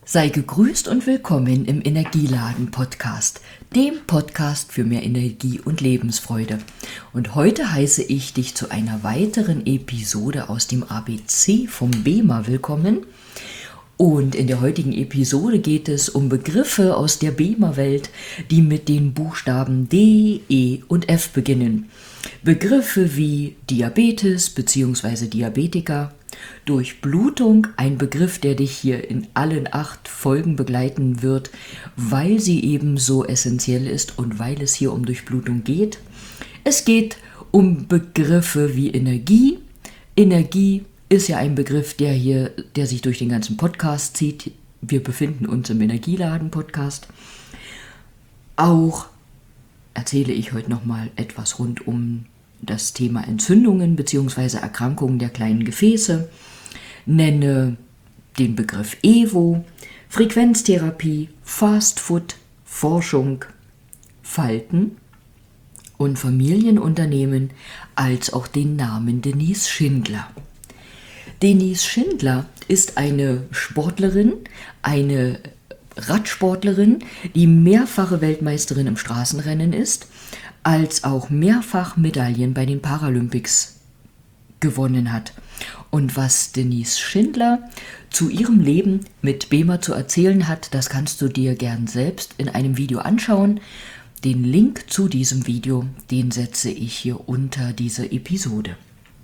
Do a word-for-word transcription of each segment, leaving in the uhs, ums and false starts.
Sei gegrüßt und willkommen im Energieladen-Podcast, dem Podcast für mehr Energie und Lebensfreude. Und heute heiße ich dich zu einer weiteren Episode aus dem A B C vom B E M A willkommen. Und in der heutigen Episode geht es um Begriffe aus der B E M A-Welt, die mit den Buchstaben D, E und F beginnen. Begriffe wie Diabetes bzw. Diabetiker, Durchblutung, ein Begriff, der dich hier in allen acht Folgen begleiten wird, weil sie eben so essentiell ist und weil es hier um Durchblutung geht. Es geht um Begriffe wie Energie. Energie ist ja ein Begriff, der hier, der sich durch den ganzen Podcast zieht. Wir befinden uns im Energieladen-Podcast. Auch erzähle ich heute nochmal etwas rund um das Thema Entzündungen bzw. Erkrankungen der kleinen Gefäße, nenne den Begriff Evo, Frequenztherapie, Fastfood, Forschung, Falten und Familienunternehmen, als auch den Namen Denise Schindler. Denise Schindler ist eine Sportlerin, eine Radsportlerin, die mehrfache Weltmeisterin im Straßenrennen ist, als auch mehrfach Medaillen bei den Paralympics gewonnen hat. Und was Denise Schindler zu ihrem Leben mit B E M A zu erzählen hat, das kannst du dir gern selbst in einem Video anschauen. Den Link zu diesem Video, den setze ich hier unter diese Episode.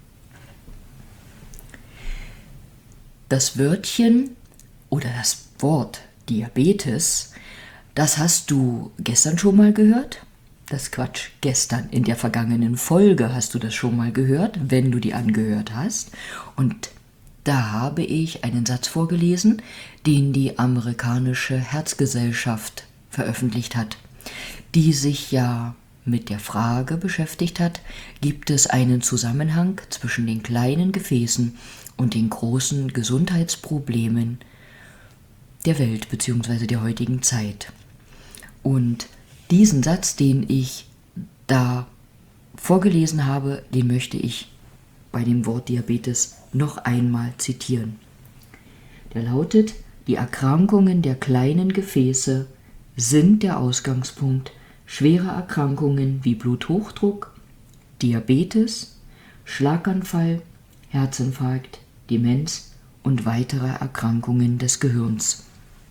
Das Wörtchen oder das Wort Diabetes, das hast du gestern schon mal gehört? Das Quatsch, gestern in der vergangenen Folge hast du das schon mal gehört, wenn du die angehört hast. Und da habe ich einen Satz vorgelesen, den die amerikanische Herzgesellschaft veröffentlicht hat, die sich ja mit der Frage beschäftigt hat, gibt es einen Zusammenhang zwischen den kleinen Gefäßen und den großen Gesundheitsproblemen der Welt bzw. der heutigen Zeit. Und diesen Satz, den ich da vorgelesen habe, den möchte ich bei dem Wort Diabetes noch einmal zitieren. Der lautet: Die Erkrankungen der kleinen Gefäße sind der Ausgangspunkt schwerer Erkrankungen wie Bluthochdruck, Diabetes, Schlaganfall, Herzinfarkt, Demenz und weitere Erkrankungen des Gehirns.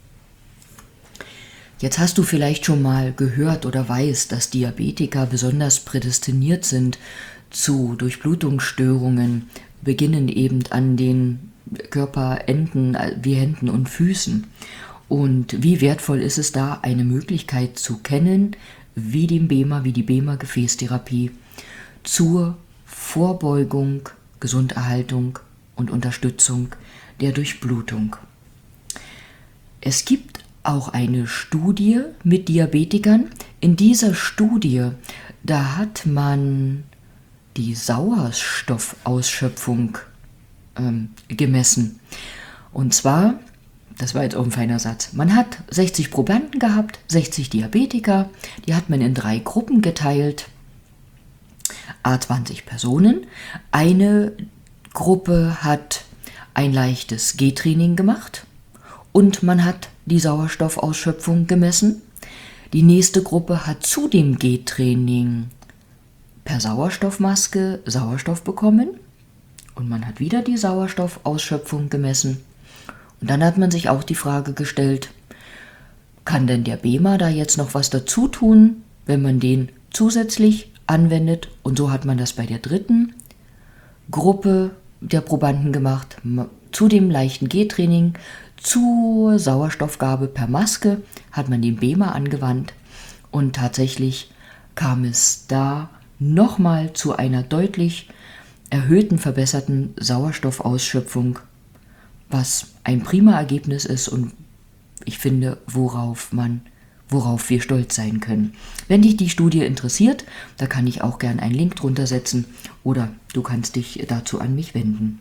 Jetzt hast du vielleicht schon mal gehört oder weißt, dass Diabetiker besonders prädestiniert sind zu Durchblutungsstörungen, beginnen eben an den Körperenden wie Händen und Füßen. Und wie wertvoll ist es da, eine Möglichkeit zu kennen, wie den B E M A, wie die B E M A-Gefäßtherapie zur Vorbeugung, Gesunderhaltung und Unterstützung der Durchblutung. Es gibt auch eine Studie mit Diabetikern. In dieser Studie, da hat man die Sauerstoffausschöpfung ähm, gemessen. Und zwar, das war jetzt auch ein feiner Satz, man hat sechzig Probanden gehabt, sechzig Diabetiker, die hat man in drei Gruppen geteilt, à zwanzig Personen. Eine Gruppe hat ein leichtes Gehtraining gemacht und man hat die Sauerstoffausschöpfung gemessen. Die nächste Gruppe hat zu dem Gehtraining per Sauerstoffmaske Sauerstoff bekommen und man hat wieder die Sauerstoffausschöpfung gemessen. Und dann hat man sich auch die Frage gestellt, kann denn der B E M A da jetzt noch was dazu tun, wenn man den zusätzlich anwendet? Und so hat man das bei der dritten Gruppe der Probanden gemacht, zu dem leichten Gehtraining, zur Sauerstoffgabe per Maske hat man den B E M A angewandt und tatsächlich kam es da nochmal zu einer deutlich erhöhten, verbesserten Sauerstoffausschöpfung, was ein prima Ergebnis ist und ich finde, worauf man, worauf wir stolz sein können. Wenn dich die Studie interessiert, da kann ich auch gern einen Link drunter setzen oder du kannst dich dazu an mich wenden.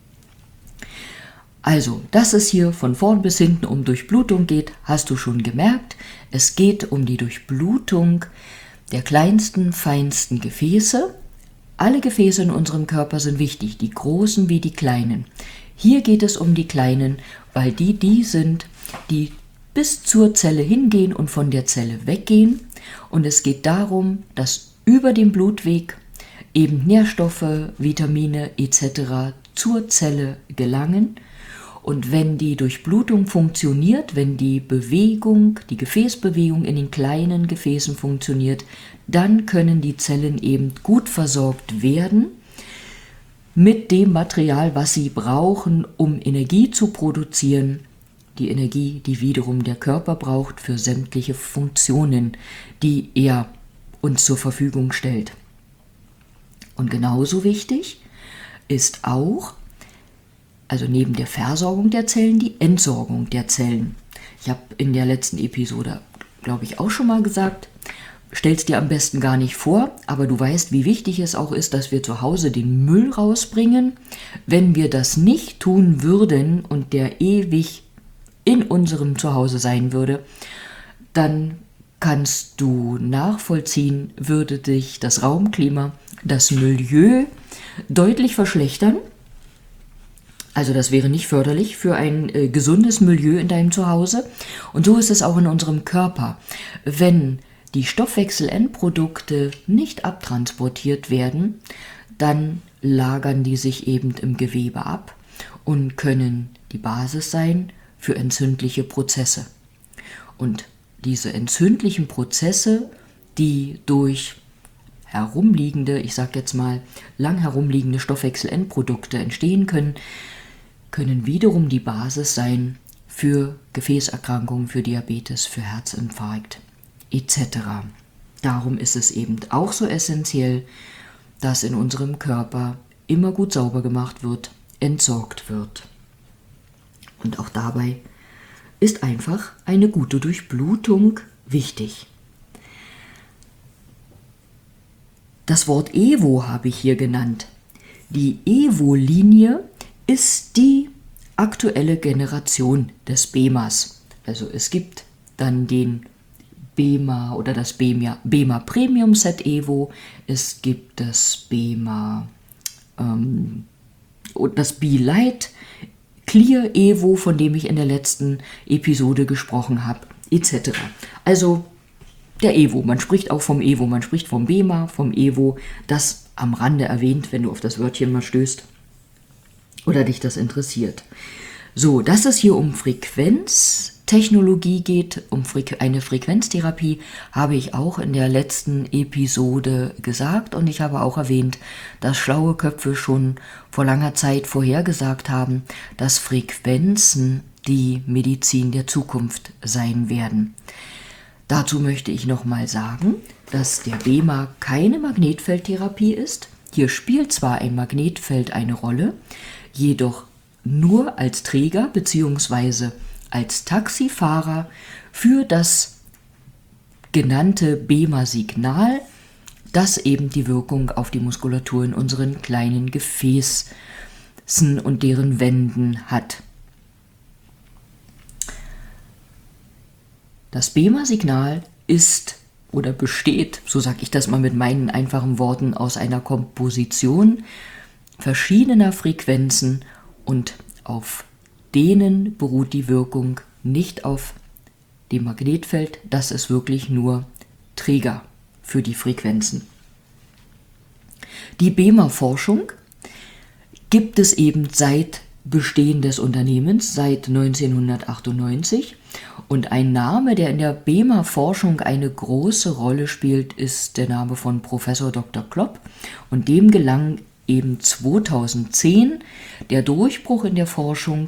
Also, dass es hier von vorn bis hinten um Durchblutung geht, hast du schon gemerkt. Es geht um die Durchblutung der kleinsten, feinsten Gefäße. Alle Gefäße in unserem Körper sind wichtig, die großen wie die kleinen. Hier geht es um die kleinen, weil die die sind, die bis zur Zelle hingehen und von der Zelle weggehen. Und es geht darum, dass über den Blutweg eben Nährstoffe, Vitamine et cetera zur Zelle gelangen. Und wenn die Durchblutung funktioniert, wenn die Bewegung, die Gefäßbewegung in den kleinen Gefäßen funktioniert, dann können die Zellen eben gut versorgt werden mit dem Material, was sie brauchen, um Energie zu produzieren. Die Energie, die wiederum der Körper braucht für sämtliche Funktionen, die er uns zur Verfügung stellt. Und genauso wichtig ist auch, also neben der Versorgung der Zellen, die Entsorgung der Zellen. Ich habe in der letzten Episode, glaube ich, auch schon mal gesagt, stell's dir am besten gar nicht vor, aber du weißt, wie wichtig es auch ist, dass wir zu Hause den Müll rausbringen. Wenn wir das nicht tun würden und der ewig in unserem Zuhause sein würde, dann kannst du nachvollziehen, würde dich das Raumklima, das Milieu deutlich verschlechtern. Also das wäre nicht förderlich für ein äh, gesundes Milieu in deinem Zuhause. Und so ist es auch in unserem Körper. Wenn die Stoffwechselendprodukte nicht abtransportiert werden, dann lagern die sich eben im Gewebe ab und können die Basis sein für entzündliche Prozesse. Und diese entzündlichen Prozesse, die durch herumliegende, ich sage jetzt mal lang herumliegende Stoffwechselendprodukte entstehen können, können wiederum die Basis sein für Gefäßerkrankungen, für Diabetes, für Herzinfarkt et cetera. Darum ist es eben auch so essentiell, dass in unserem Körper immer gut sauber gemacht wird, entsorgt wird. Und auch dabei ist einfach eine gute Durchblutung wichtig. Das Wort Evo habe ich hier genannt. Die Evo-Linie ist die aktuelle Generation des B E M As. Also es gibt dann den B E M A oder das B E M A Premium Set Evo, es gibt das B E M A ähm, und das B-Light Clear Evo, von dem ich in der letzten Episode gesprochen habe, et cetera. Also der Evo, man spricht auch vom Evo, man spricht vom B E M A, vom Evo, das am Rande erwähnt, wenn du auf das Wörtchen mal stößt oder dich das interessiert. So, dass es hier um Frequenztechnologie geht, um eine Frequenztherapie, habe ich auch in der letzten Episode gesagt und ich habe auch erwähnt, dass schlaue Köpfe schon vor langer Zeit vorhergesagt haben, dass Frequenzen die Medizin der Zukunft sein werden. Dazu möchte ich nochmal sagen, dass der B E M A keine Magnetfeldtherapie ist. Hier spielt zwar ein Magnetfeld eine Rolle, jedoch nur als Träger bzw. als Taxifahrer für das genannte B E M A-Signal, das eben die Wirkung auf die Muskulatur in unseren kleinen Gefäßen und deren Wänden hat. Das B E M A-Signal ist oder besteht, so sage ich das mal mit meinen einfachen Worten, aus einer Komposition verschiedener Frequenzen und auf denen beruht die Wirkung nicht auf dem Magnetfeld, das ist wirklich nur Träger für die Frequenzen. Die B E M A-Forschung gibt es eben seit Bestehen des Unternehmens, seit neunzehnhundertachtundneunzig. Und ein Name, der in der B E M A-Forschung eine große Rolle spielt, ist der Name von Professor Doktor Klopp. Und dem gelang eben zweitausendzehn der Durchbruch in der Forschung.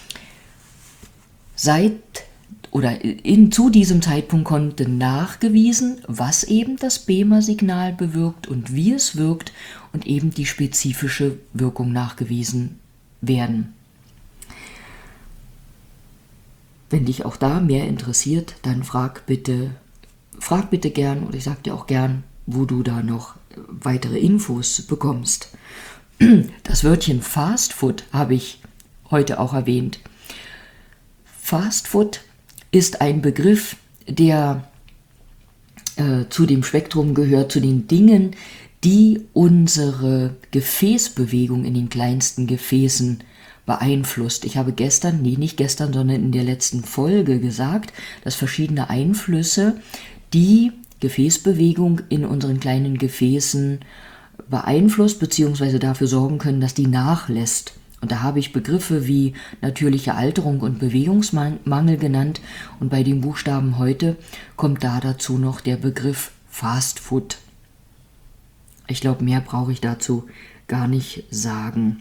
Seit oder in, zu diesem Zeitpunkt konnte nachgewiesen, was eben das B E M A-Signal bewirkt und wie es wirkt und eben die spezifische Wirkung nachgewiesen werden. Wenn dich auch da mehr interessiert, dann frag bitte, frag bitte gern oder ich sag dir auch gern, wo du da noch weitere Infos bekommst. Das Wörtchen Fast Food habe ich heute auch erwähnt. Fast Food ist ein Begriff, der äh, zu dem Spektrum gehört, zu den Dingen, die unsere Gefäßbewegung in den kleinsten Gefäßen beeinflusst. Ich habe gestern, nee, nicht gestern, sondern in der letzten Folge gesagt, dass verschiedene Einflüsse die Gefäßbewegung in unseren kleinen Gefäßen beeinflusst bzw. dafür sorgen können, dass die nachlässt. Und da habe ich Begriffe wie natürliche Alterung und Bewegungsmangel genannt. Und bei den Buchstaben heute kommt da dazu noch der Begriff Fast Food. Ich glaube, mehr brauche ich dazu gar nicht sagen.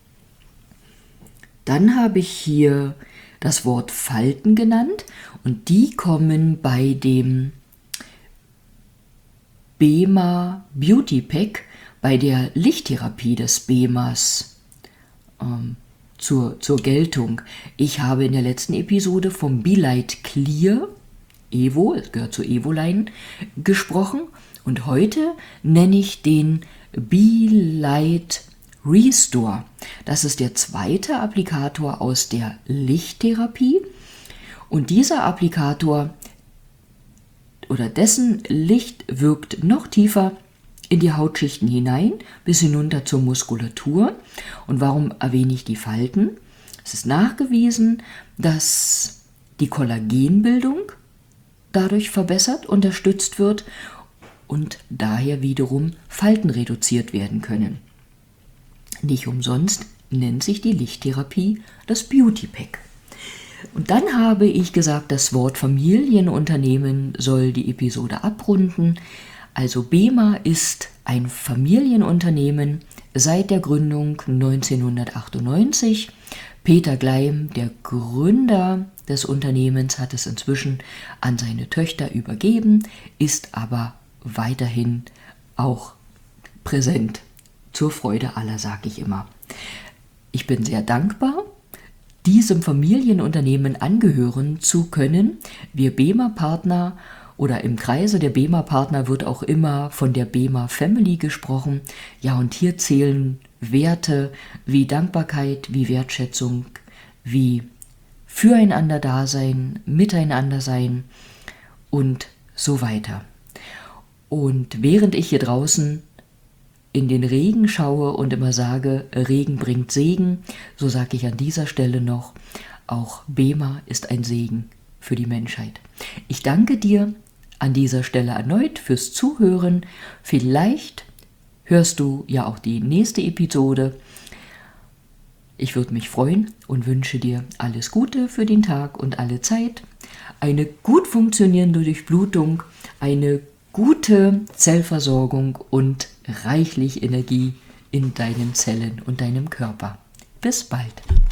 Dann habe ich hier das Wort Falten genannt und die kommen bei dem BEMA Beauty Pack, bei der Lichttherapie des BEMAs ähm, zur, zur Geltung. Ich habe in der letzten Episode vom Be-Light Clear Evo, es gehört zur Evo-Line, gesprochen und heute nenne ich den Be-Light Restore. Das ist der zweite Applikator aus der Lichttherapie und dieser Applikator oder dessen Licht wirkt noch tiefer in die Hautschichten hinein, bis hinunter zur Muskulatur. Und warum erwähne ich die Falten? Es ist nachgewiesen, dass die Kollagenbildung dadurch verbessert, unterstützt wird und daher wiederum Falten reduziert werden können. Nicht umsonst nennt sich die Lichttherapie das Beauty Pack. Und dann habe ich gesagt, das Wort Familienunternehmen soll die Episode abrunden. Also BEMA ist ein Familienunternehmen seit der Gründung neunzehnhundertachtundneunzig. Peter Gleim, der Gründer des Unternehmens, hat es inzwischen an seine Töchter übergeben, ist aber weiterhin auch präsent. Zur Freude aller, sage ich immer. Ich bin sehr dankbar, diesem Familienunternehmen angehören zu können. Wir BEMA-Partner oder im Kreise der BEMA-Partner wird auch immer von der BEMA-Family gesprochen. Ja, und hier zählen Werte wie Dankbarkeit, wie Wertschätzung, wie Füreinander-Dasein, Miteinander-Sein und so weiter. Und während ich hier draußen in den Regen schaue und immer sage, Regen bringt Segen, so sage ich an dieser Stelle noch, auch BEMA ist ein Segen für die Menschheit. Ich danke dir an dieser Stelle erneut fürs Zuhören. Vielleicht hörst du ja auch die nächste Episode. Ich würde mich freuen und wünsche dir alles Gute für den Tag und alle Zeit, eine gut funktionierende Durchblutung, eine gute Zellversorgung und reichlich Energie in deinen Zellen und deinem Körper. Bis bald.